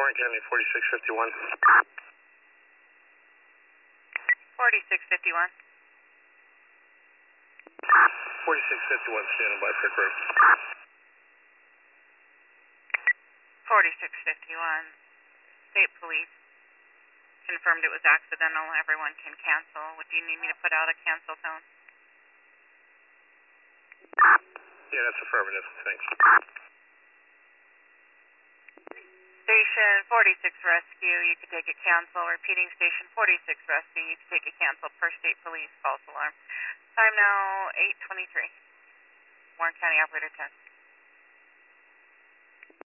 Warren County 4651. 4651. 4651, standing by for group. 4651. State Police confirmed it was accidental. Everyone can cancel. Would you need me to put out a cancel tone? Yeah, that's affirmative. Thanks. Station 46 Rescue, you could take a cancel. Repeating Station 46 Rescue, you could take a cancel per State Police false alarm. Time now 8:23. Warren County Operator 10.